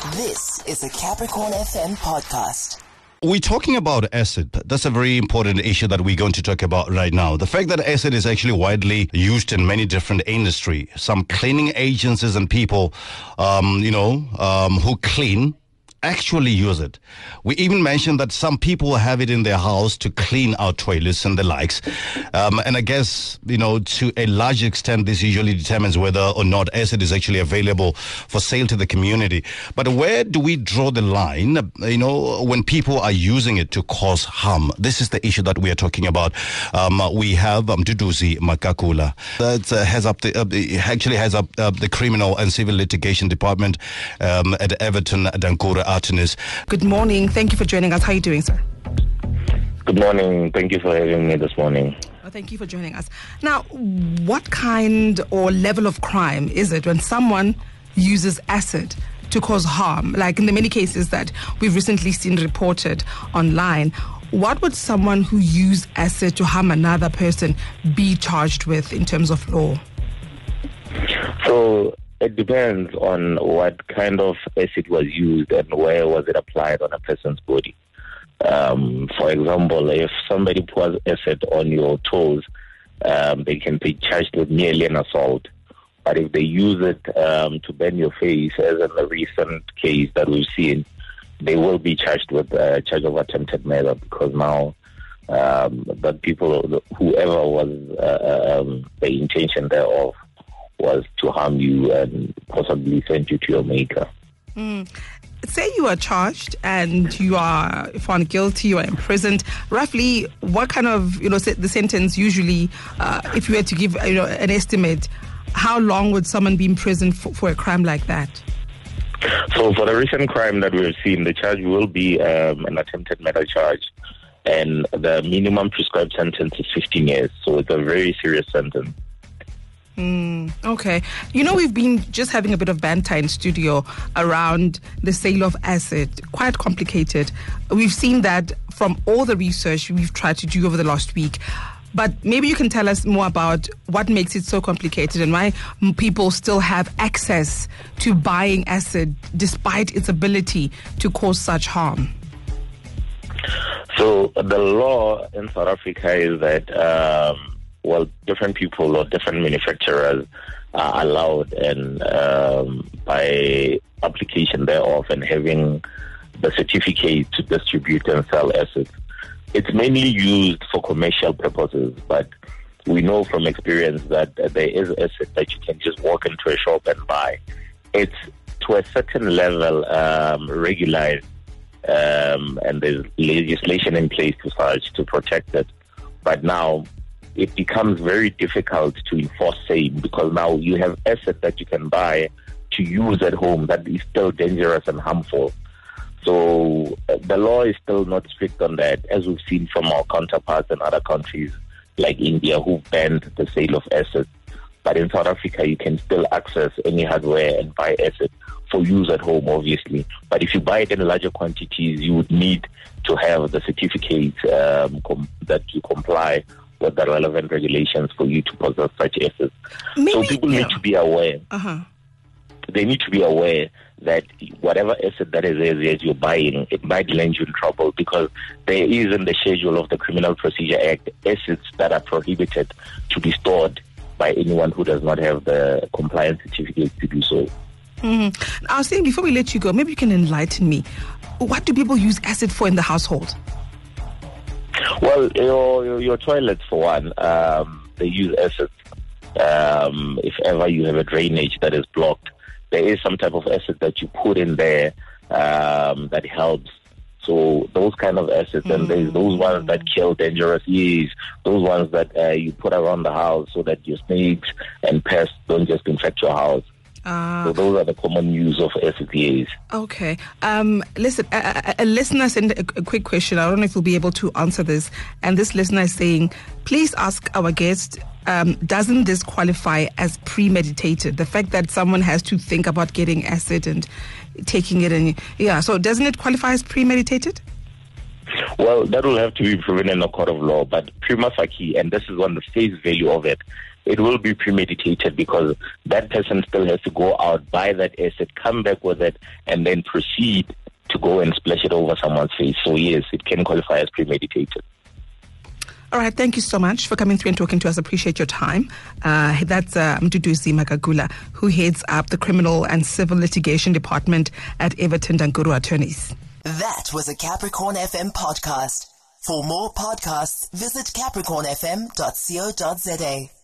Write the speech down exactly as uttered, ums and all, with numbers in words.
This is a Capricorn F M podcast. We're talking about acid. That's a very important issue that we're going to talk about right now. The fact that acid is actually widely used in many different industries. Some cleaning agencies and people, um, you know, um, who clean actually use it. We even mentioned that some people have it in their house to clean our toilets and the likes. Um, and I guess, you know, to a large extent, this usually determines whether or not acid is actually available for sale to the community. But where do we draw the line, you know, when people are using it to cause harm? This is the issue that we are talking about. Um, we have um, Duduzi Makakula that uh, has up the, uh, actually has up uh, the Criminal and Civil Litigation Department um, at Everton Dankura. Good morning. Thank you for joining us. How are you doing, sir? Good morning. Thank you for having me this morning. Well, thank you for joining us. Now, what kind or level of crime is it when someone uses acid to cause harm? Like in the many cases that we've recently seen reported online, what would someone who used acid to harm another person be charged with in terms of law? So, it depends on what kind of acid was used and where was it applied on a person's body. Um, for example, if somebody pours acid on your toes, um, they can be charged with merely an assault. But if they use it um, to burn your face, as in the recent case that we've seen, they will be charged with a uh, charge of attempted murder, because now um, the people, whoever was uh, um, the intention thereof, was to harm you and possibly send you to your maker. Mm. Say you are charged and you are found guilty, you are imprisoned. Roughly, what kind of, you know, the sentence usually, uh, if you were to give, you know, an estimate, how long would someone be in prison for, for a crime like that? So for the recent crime that we've seen, the charge will be um, an attempted murder charge, and the minimum prescribed sentence is fifteen years. So it's a very serious sentence. Mm, okay. You know, we've been just having a bit of banter in studio around the sale of acid. Quite complicated. We've seen that from all the research we've tried to do over the last week. But maybe you can tell us more about what makes it so complicated and why people still have access to buying acid despite its ability to cause such harm. So the law in South Africa is that um, well, different people or different manufacturers are allowed, and um, by application thereof and having the certificate to distribute and sell acid. It's mainly used for commercial purposes, but we know from experience that there is acid that you can just walk into a shop and buy. It's to a certain level um, regularized, um, and there's legislation in place to such to protect it. But now it becomes very difficult to enforce same, because now you have acid that you can buy to use at home that is still dangerous and harmful. So uh, the law is still not strict on that, as we've seen from our counterparts in other countries like India, who banned the sale of acid. But in South Africa, you can still access any hardware and buy acid for use at home, obviously. But if you buy it in larger quantities, you would need to have the certificate um, com- that you comply with the relevant regulations for you to possess such assets. Maybe, so people yeah. need to be aware. Uh-huh. They need to be aware that whatever asset that is as you're buying, it might land you in trouble, because there is in the schedule of the Criminal Procedure Act assets that are prohibited to be stored by anyone who does not have the compliance certificate to do so. Mm-hmm. I was saying, before we let you go, maybe you can enlighten me. What do people use acid for in the household? Well, your, your, your toilets, for one, um, they use acid. Um, if ever you have a drainage that is blocked, there is some type of acid that you put in there um, that helps. So those kind of acids, mm. and there's those ones that kill dangerous yeast, those ones that uh, you put around the house so that your snakes and pests don't just infect your house. Uh, so those are the common use of S P As. Okay. Um, listen, a, a, a listener sent a, a quick question. I don't know if you'll be able to answer this. And this listener is saying, please ask our guest, um, doesn't this qualify as premeditated? The fact that someone has to think about getting acid and taking it, and yeah, so doesn't it qualify as premeditated? Well, that will have to be proven in a court of law, but prima facie, and this is on the face value of it, it will be premeditated, because that person still has to go out, buy that asset, come back with it, and then proceed to go and splash it over someone's face. So yes, it can qualify as premeditated. All right, thank you so much for coming through and talking to us. Appreciate your time. Uh, that's uh, Mduduzi Magagula, who heads up the Criminal and Civil Litigation Department at Everton Dankuru Attorneys. That was a Capricorn F M podcast. For more podcasts, visit capricorn f m dot co dot za.